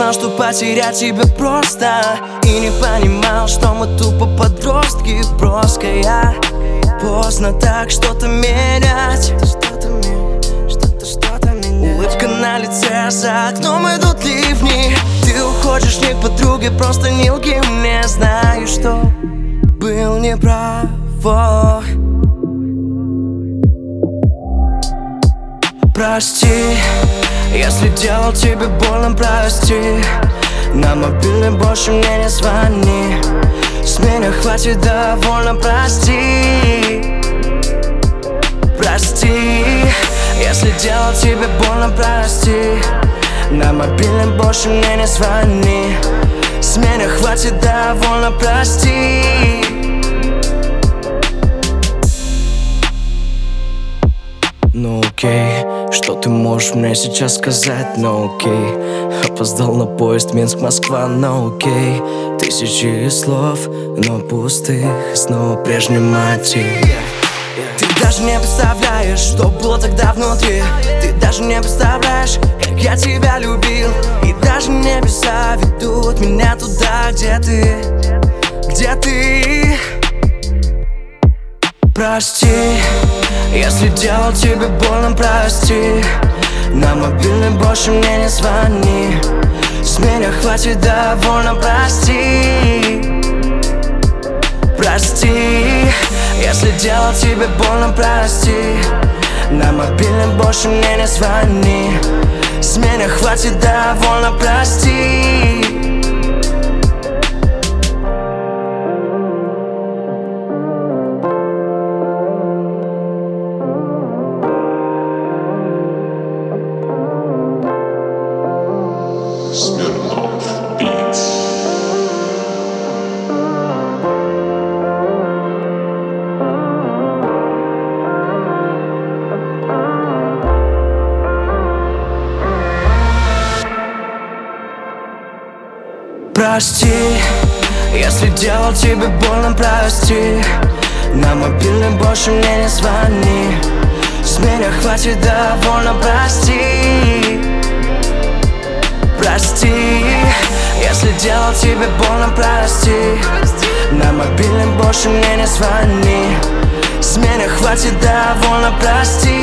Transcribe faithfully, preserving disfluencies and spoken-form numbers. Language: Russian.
знал, что потерять тебя просто, и не понимал, что мы тупо подростки. Броская, поздно так что-то менять. Что-то, что-то менять. Улыбка на лице, за окном идут ливни. Ты уходишь не к подруге, просто не лги мне. Знаю, что был неправ. Прости, если делал тебе больно, прости. На мобильный больше мне не звони. С меня хватит довольно, прости. Прости, если делал тебе больно, прости. На мобильный больше мне не звони. С меня хватит довольно, прости. Ну окей, что ты можешь мне сейчас сказать? Ну окей, опоздал на поезд Минск-Москва. Ну окей, тысячи слов, но пустых, снова прежний мотив. Ты даже не представляешь, что было тогда внутри. Ты даже не представляешь, как я тебя любил. И даже небеса ведут меня туда, где ты, где ты. Прости, если делал тебе больно, прости. На мобильный больше мне не звони. С меня хватит довольно, прости. Прости, если делал тебе больно, прости. На мобильный больше мне не звони. С меня хватит довольно, прости. Прости, если делал тебе больно, прости. На мобильный больше мне не звони. С меня хватит довольно, прости. Прости, если делал тебе больно, прости. На мобильный больше мне не звони. С меня хватит довольно, прости.